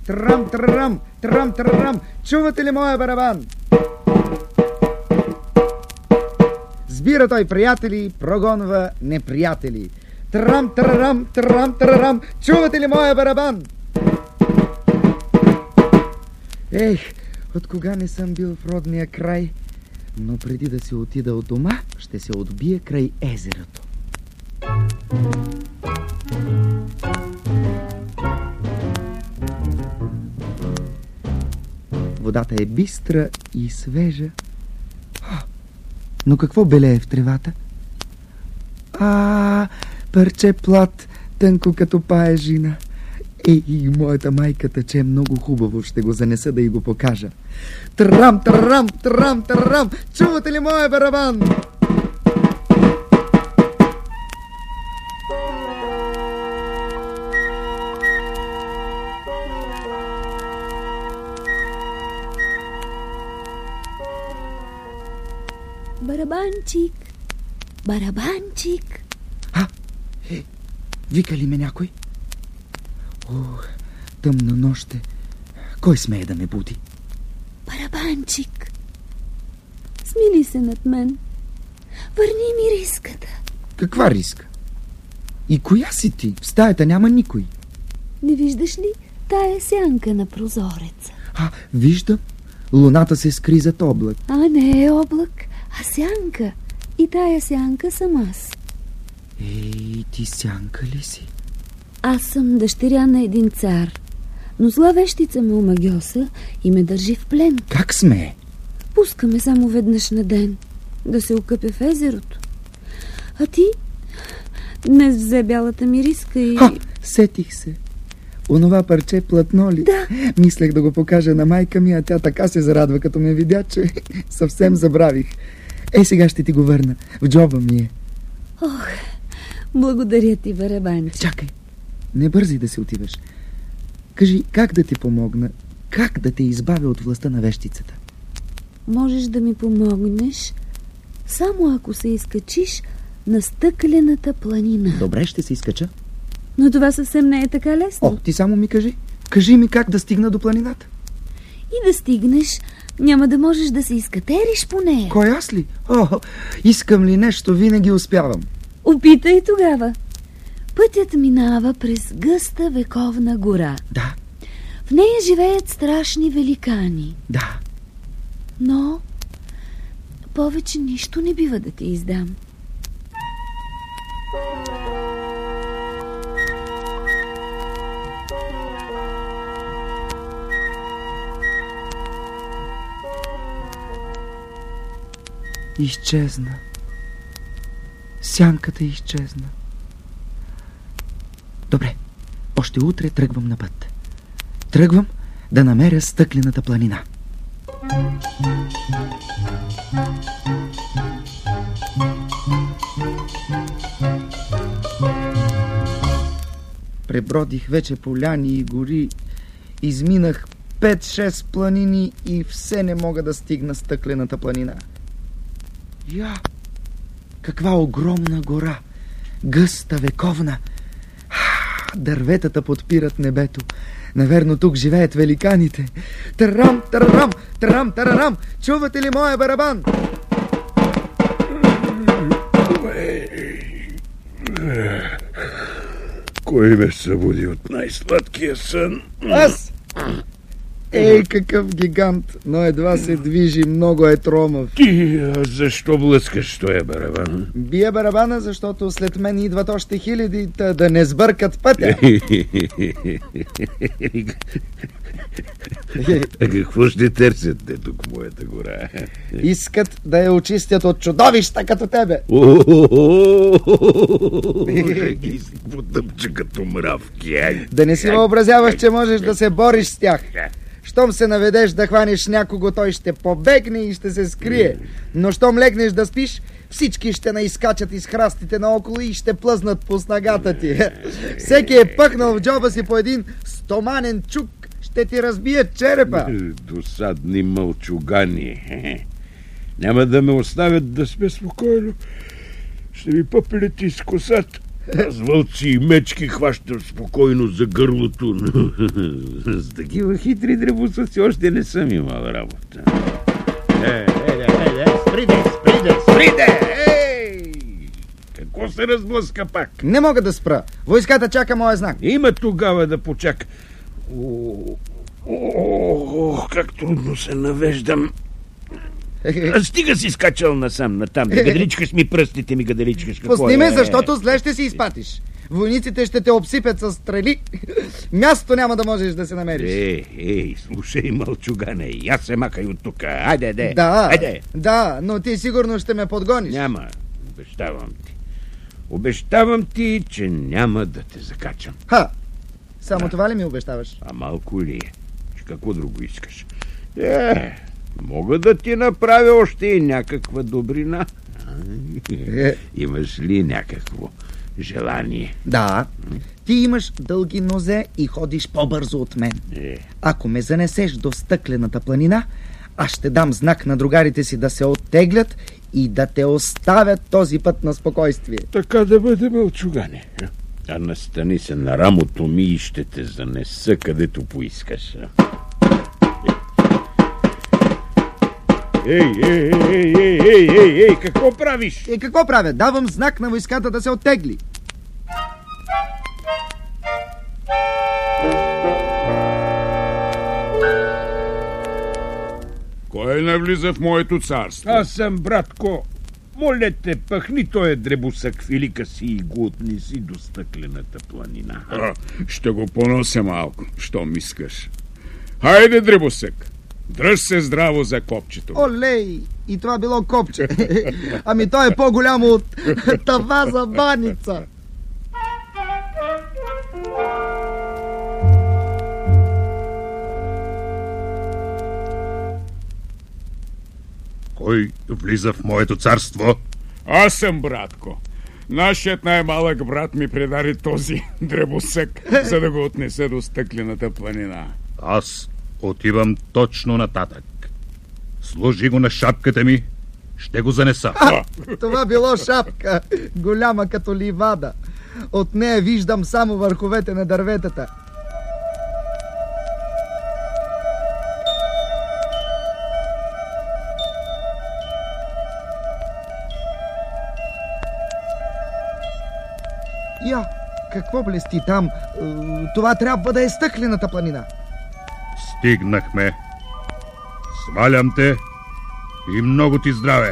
Трам-трам, трам-трам. Чувате ли моя барабан? Сбира той приятели, прогонва неприятели. Трам-трам, трам-трам. Чувате ли моя барабан? Ех, от кога не съм бил в родния край, но преди да се отида от дома, ще се отбия край езерото. Водата е бистра и свежа. Но какво белее в тревата? Парче плат, тънко като паежина. Ей, моята майка тъче много хубаво, ще го занеса да й го покажа. Трам, трам, трам, трам. Чувате ли моя барабан? Барабанчик, барабанчик. Вика ли ме някой? Тъмна нощ е. Кой смее да ме буди? Барабанчик, смили се над мен. Върни ми риската. Каква риска? И коя си ти? В стаята няма никой. Не виждаш ли тая сянка на прозореца? Виждам. Луната се скри зад облак. Не е облак, а сянка. И тая сянка съм аз. Ей, ти сянка ли си? Аз съм дъщеря на един цар, но зла вещица ме омагьоса и ме държи в плен. Как смее? Пуска ме само веднъж на ден да се окъпя в езерото. А ти днес взе бялата ми риска и... Сетих се. Онова парче платно ли? Да. Мислех да го покажа на майка ми, а тя така се зарадва, като ме видя, че съвсем забравих. Сега ще ти го върна. В джоба ми е. Благодаря ти, барабанчик. Чакай, не бързи да се отиваш. Кажи, как да ти помогна? Как да те избавя от властта на вещицата? Можеш да ми помогнеш, само ако се изкачиш на стъклената планина. Добре, ще се изкача. Но това съвсем не е така лесно. Ти само ми кажи. Кажи ми как да стигна до планината. И да стигнеш, няма да можеш да се изкатериш по нея. Кой, аз ли? Искам ли нещо, винаги успявам. Опитай тогава. Пътят минава през гъста вековна гора. Да. В нея живеят страшни великани. Да. Но повече нищо не бива да ти издам. Изчезна. Сянката изчезна. Добре, още утре тръгвам на път. Тръгвам да намеря стъклената планина. Пребродих вече поляни и гори. Изминах 5-6 планини и все не мога да стигна стъклената планина. Каква огромна гора! Гъста, вековна! Дърветата подпират небето. Наверно тук живеят великаните. Тарам, тарам, тарам, тарам! Чувате ли моя барабан? Кой ме събуди от най-сладкия сън? Аз! Ей, какъв гигант, но едва се движи, много е тромав. Ти защо блъскаш тоя барабан? Бия барабана, защото след мен идват още хиляди, да не сбъркат пътя. Какво ще търсят те тук в моята гора? Искат да я очистят от чудовища като тебе. Ги си потъпча като мравки. Да не си въобразяваш, че можеш да се бориш с тях. Щом се наведеш да хванеш някого, той ще побегне и ще се скрие. Но щом легнеш да спиш, всички ще наискачат из храстите наоколо и ще плъзнат по снагата ти. Всеки е пъхнал в джоба си по един стоманен чук. Ще ти разбият черепа. Досадни мълчугани. Няма да ме оставят да спя спокойно. Ще ми пъплят из косата. Аз вълци и мечки хващам спокойно за гърлото, но с такива хитри дребосъци още не съм имал работа. Сприде! Ей! Какво се разблъска пак? Не мога да спра. Войската чака моя знак. Има тогава да почака. Как трудно се навеждам. Стига си скачал насам, натам. Гаделичкаш ми пръстите ми, гаделичкаш. Пусни ме, защото зле ще си изпатиш. Войниците ще те обсипят с стрели. Място няма да можеш да се намериш. Ей, слушай, мълчугане, я се махай от тук. Айде. Да, но ти сигурно ще ме подгониш. Няма, обещавам ти, че няма да те закачам. Само това ли ми обещаваш? А малко ли е? Какво друго искаш? Мога да ти направя още и някаква добрина. Имаш ли някакво желание? Да. Ти имаш дълги нозе и ходиш по-бързо от мен. Ако ме занесеш до стъклената планина, аз ще дам знак на другарите си да се оттеглят и да те оставят този път на спокойствие. Така да бъде, мълчугане. А настани се на рамото ми и ще те занеса където поискаш. Ей, какво правиш? Какво правя? Давам знак на войската да се оттегли. Кой навлиза в моето царство? Аз съм, братко. Моля те, пъхни тоя дребосък в илика си и го отнеси до стъклената планина. Ще го понося малко, щом искаш. Хайде, дребосък, дръж се здраво за копчето. Олей, и това било копче. Ами то е по-голямо от тава за баница. Кой влиза в моето царство? Аз съм, братко. Нашият най-малък брат ми предари този дребосък, за да го отнесе до стъклената планина. Аз отивам точно нататък. Сложи го на шапката ми, ще го занеса. Това било шапка, голяма като ливада. От нея виждам само върховете на дърветата. Какво блести там? Това трябва да е стъклената планина. Стигнахме. Свалям те и много ти здраве.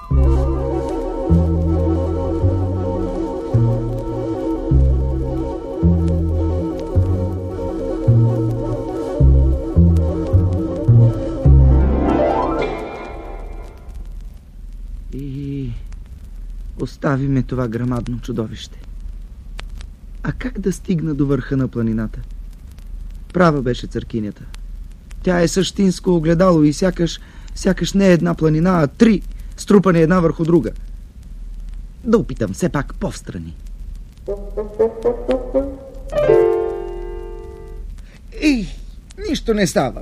И остави ме това грамадно чудовище. А как да стигна до върха на планината? Права беше църкинята. Тя е същинско огледало и сякаш не е една планина, а три, струпани една върху друга. Да опитам все пак по-встрани. Нищо не става.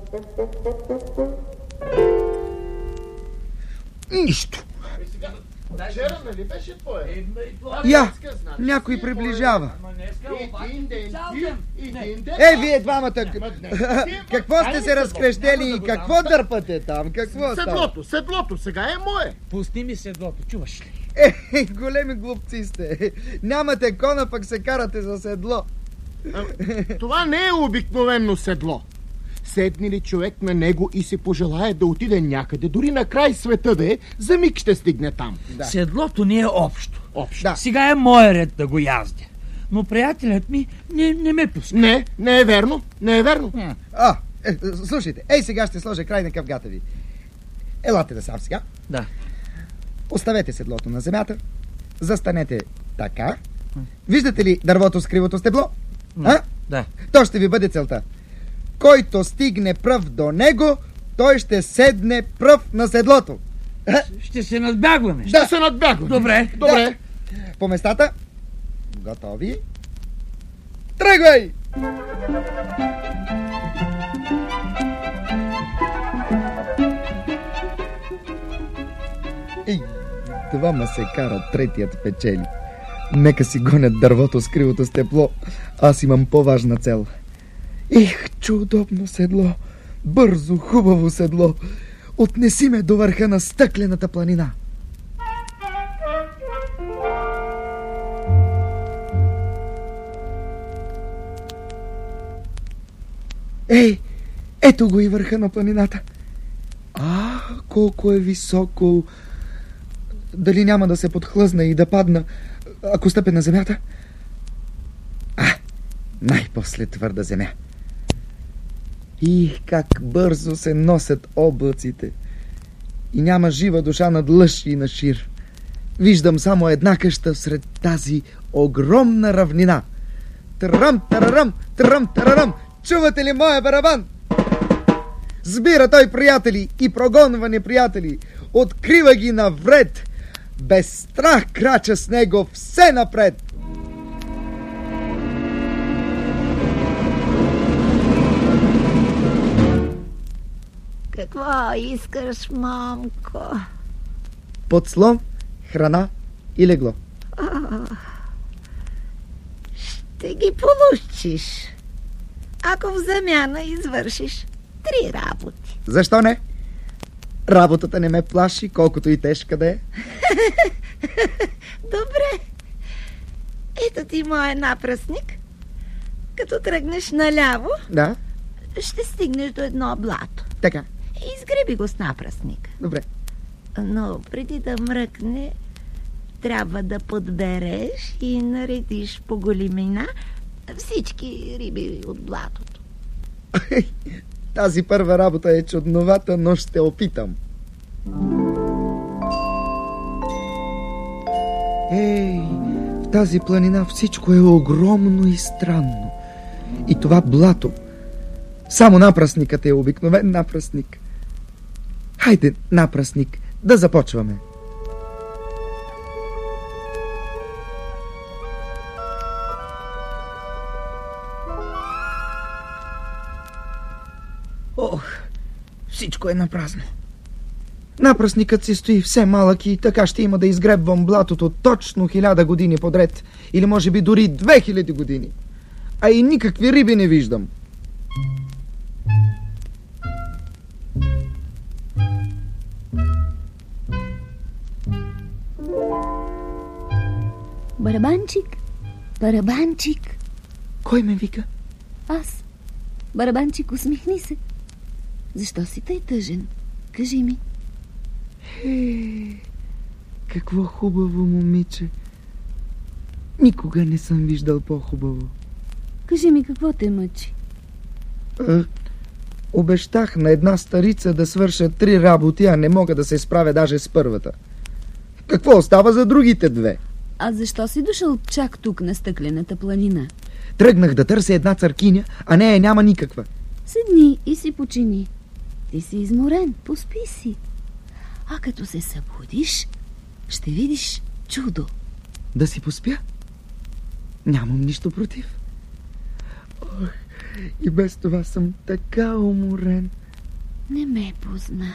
Нищо. Вчера, нали беше твоя? Някой приближава. Един ден. Вие двамата! Какво сте се разкрещели и какво дърпате там? Какво става? Седлото, сега е мое. Пусни ми седлото, чуваш ли? Големи глупци сте. Нямате кона, пък се карате за седло. Това не е обикновено седло. Седне ли човек на него и си пожелае да отиде някъде, дори на край света да е, за миг ще стигне там. Да. Седлото ни е общо. Да. Сега е моя ред да го яздя. Но приятелят ми не ме пуска. Не е верно. Слушайте, сега ще сложа край на къвгата ви. Елате насам сега. Да. Оставете седлото на земята. Застанете така. Виждате ли дървото с кривото стебло? Да. То ще ви бъде целта. Който стигне пръв до него, той ще седне пръв на седлото. Ще се надбягваме. Ще се надбягваме. Добре. Да. По местата. Готови? Тръгвай! Двама се карат, третият печели. Нека си гонят дървото с кривото степло. Аз имам по-важна цел. Ех, чудобно седло. Бързо, хубаво седло. Отнеси ме до върха на стъклената планина. Ей, ето го и върха на планината. Колко е високо. Дали няма да се подхлъзна и да падна, ако стъпя на земята? Най-после твърда земя. И как бързо се носят облаците. И няма жива душа над лъж и на шир. Виждам само една къща сред тази огромна равнина. Трам-тарарам, трам-тарарам. Чувате ли моя барабан? Сбира той приятели и прогонва неприятели. Открива ги навред. Без страх крача с него все напред. Какво искаш, мамко? Подслон, храна и легло. Ще ги получиш, ако в замяна извършиш 3 работи. Защо не? Работата не ме плаши, колкото и тежка да е. Добре. Ето ти моя напръсник. Като тръгнеш наляво, Да, ще стигнеш до едно блато. така. Изгреби го с напръсника. Добре. Но преди да мръкне, трябва да подбереш и наредиш по големина всички риби от блатото. Тази първа работа е чудновата, но ще опитам. Ей, в тази планина всичко е огромно и странно. И това блато. Само напръсникът е обикновен напръсник. Хайде, напръсник, да започваме. Ох, всичко е напразно. Напръсникът си стои все малък и така ще има да изгребвам блатото точно 1000 години подред. Или може би дори 2000 години. А и никакви риби не виждам. Барабанчик, барабанчик. Кой ме вика? Аз. Барабанчик, усмихни се. Защо си тъй тъжен? Кажи ми. Какво хубаво момиче. Никога не съм виждал по-хубаво. Кажи ми, какво те мъчи? Обещах на една старица да свърша 3 работи, а не мога да се справя даже с първата. Какво остава за другите 2? А защо си дошъл чак тук на стъклената планина? Тръгнах да търся една църкиня, а нея няма никаква. Седни и си почини. Ти си изморен, поспи си. А като се събудиш, ще видиш чудо. Да си поспя? Нямам нищо против. Ох, и без това съм така уморен. Не ме позна.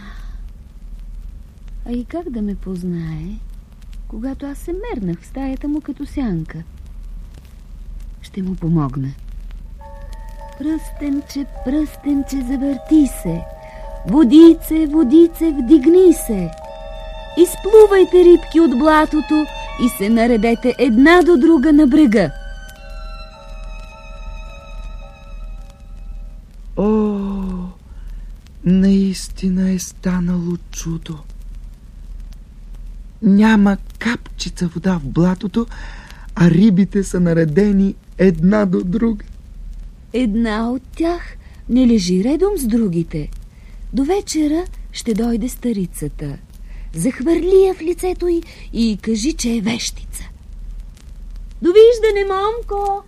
А и как да ме познае, когато аз се мернах в стаята му като сянка? Ще му помогна. Пръстенче, пръстенче, завърти се. Водице, водице, вдигни се. Изплувайте, рибки, от блатото и се наредете една до друга на брега. О, наистина е станало чудо. Няма капчица вода в блатото, а рибите са наредени една до друга. Една от тях не лежи редом с другите. До вечера ще дойде старицата. Захвърли я в лицето й и кажи, че е вещица. Довиждане, момко!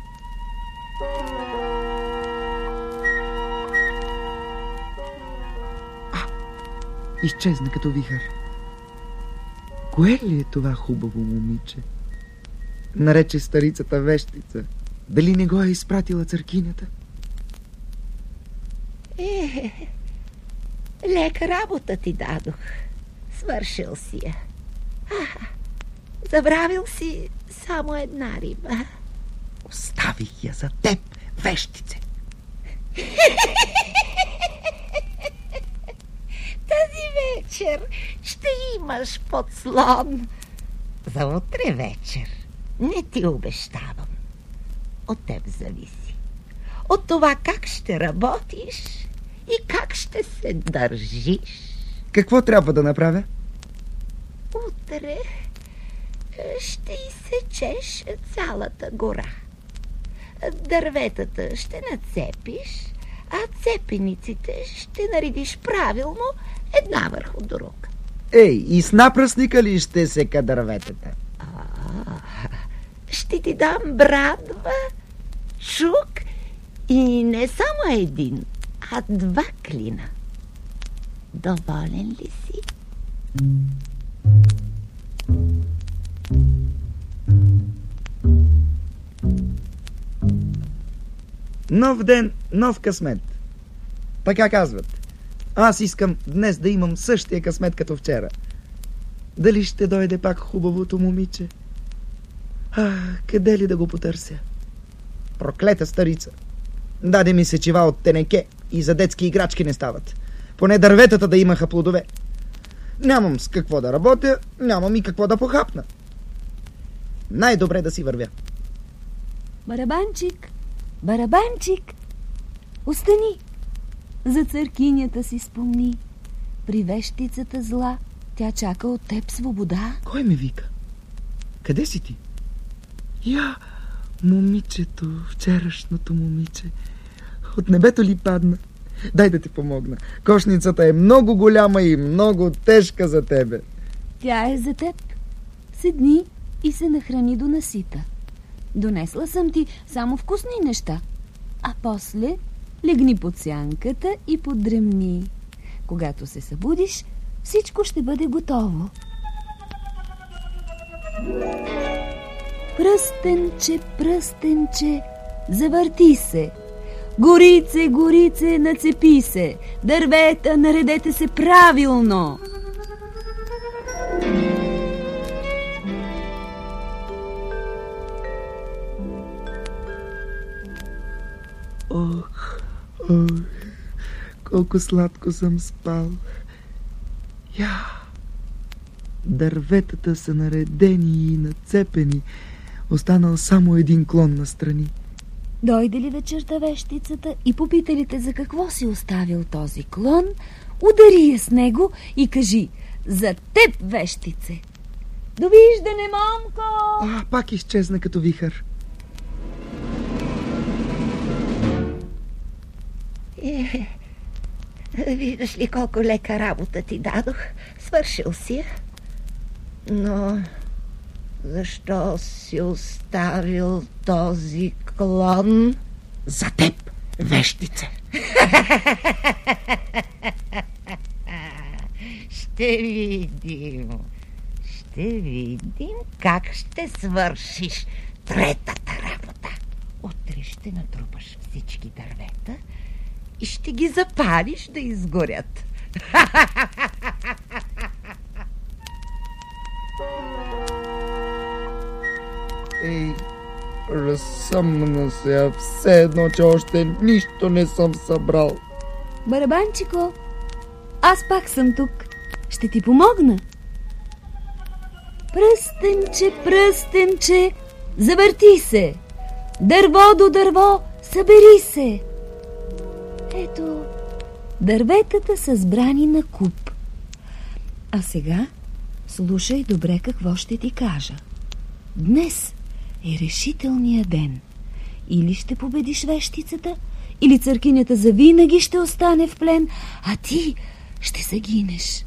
Изчезна като вихър. Кое ли е това хубаво момиче? Нарече старицата вещица. Дали не го е изпратила църкинята? Лека работа ти дадох. Свършил си я. Забравил си само една риба. Оставих я за теб, вещице. Тази вечер ще имаш подслон. За утре вечер не ти обещавам. От теб зависи. От това как ще работиш и как ще се държиш. Какво трябва да направя? Утре ще изсечеш цялата гора. Дърветата ще нацепиш, а цепениците ще наредиш правилно една върху друга. Ей, и с напръсника ли ще сека дърветата? Ще ти дам брадва, чук и не само един, а 2 клина. Доволен ли си? Нов ден, нов късмет. Така казват. Аз искам днес да имам същия късмет като вчера. Дали ще дойде пак хубавото момиче? Къде ли да го потърся? Проклета старица. Даде ми сечива от тенеке и за детски играчки не стават. Поне дърветата да имаха плодове. Нямам с какво да работя, нямам и какво да похапна. Най-добре да си вървя. Барабанчик, барабанчик, остани. За църкинята си спомни. При вещицата зла тя чака от теб свобода. Кой ме вика? Къде си ти? Я, момичето, вчерашното момиче. От небето ли падна? Дай да ти помогна. Кошницата е много голяма и много тежка за тебе. Тя е за теб. Седни и се нахрани до насита. Донесла съм ти само вкусни неща. А после легни под сянката и подремни. Когато се събудиш, всичко ще бъде готово. Пръстенче, пръстенче, завърти се. Горице, горице, нацепи се. Дървета, наредете се правилно. Ох, колко сладко съм спал. Дърветата са наредени и нацепени. Останал само един клон настрани. Дойде ли вечерта вещицата и попита ли те за какво си оставил този клон, удари я с него и кажи: за теб, вещице. Довиждане, момко! Пак изчезна като вихър. Виждаш ли колко лека работа ти дадох? Свършил си я. Но защо си оставил този клон? За теб, вещице. Ще видим. Ще видим как ще свършиш третата работа. Утре ще натрупаш всички дървета и ще ги запалиш да изгорят. Ей, разсъмна се, все едно, че още нищо не съм събрал. Барабанчико, аз пак съм тук. Ще ти помогна. Пръстенче, пръстенче, завърти се. Дърво до дърво, събери се. Ето, дърветата са сбрани на куп. А сега слушай добре какво ще ти кажа. Днес е решителният ден. Или ще победиш вещицата, или църкинята завинаги ще остане в плен, а ти ще загинеш.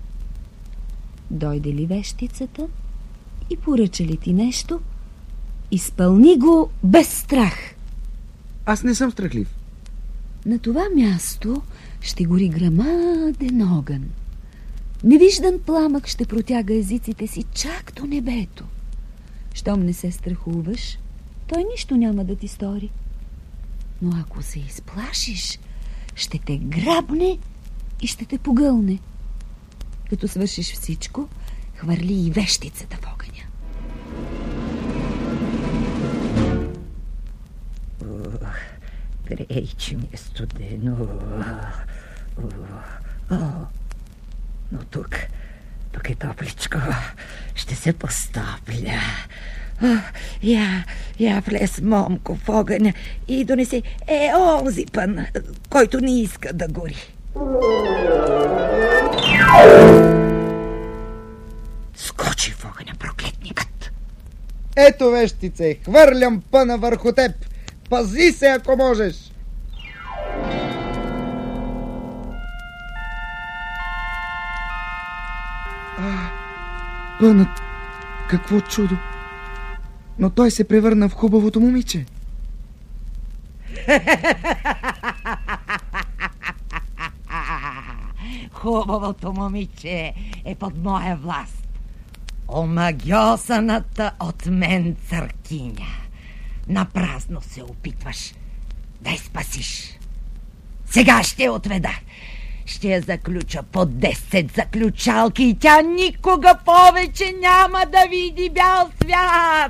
Дойде ли вещицата и поръча ли ти нещо, изпълни го без страх. Аз не съм страхлив. На това място ще гори грамаден огън. Невиждан пламък ще протяга езиците си чак до небето. Щом не се страхуваш, той нищо няма да ти стори. Но ако се изплашиш, ще те грабне и ще те погълне. Като свършиш всичко, хвърли и вещицата в огъня. Грей, че ми е студено. Но тук е топличко. Ще се постопля. Я влез, момко, в огъня и донеси онзи пън, който не иска да гори. Скочи в огъня, проклетникът. Ето, вещице, хвърлям пъна върху теб. Пази се, ако можеш. Пънат, какво чудо. Но той се превърна в хубавото момиче. Хубавото момиче е под моя власт. Омагьосаната от мен църкиня. Напразно се опитваш да я спасиш. Сега ще я отведа. Ще я заключа по 10 заключалки и тя никога повече няма да види бял свят.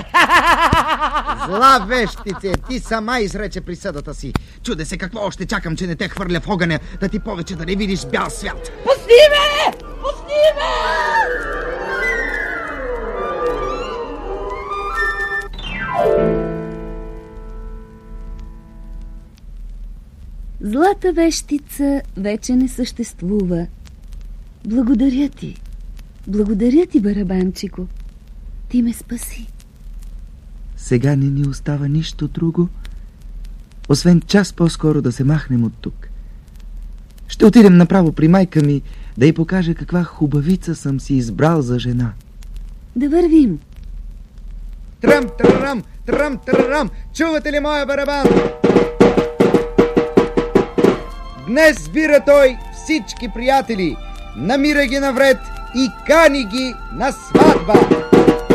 Зла вещице, ти сама изрече присъдата си. Чуде се какво още чакам, че не те хвърля в огъня, да ти повече да не видиш бял свят. Пусти ме! Пусти ме! Злата вещица вече не съществува. Благодаря ти. Благодаря ти, барабанчико. Ти ме спаси. Сега не ни остава нищо друго, освен час по-скоро да се махнем от тук. Ще отидем направо при майка ми да й покажа каква хубавица съм си избрал за жена. Да вървим. Тръм-трарам, тръм-трарам, чувате ли моя барабан? Днес сбира той всички приятели, намира ги навред и кани ги на сватба.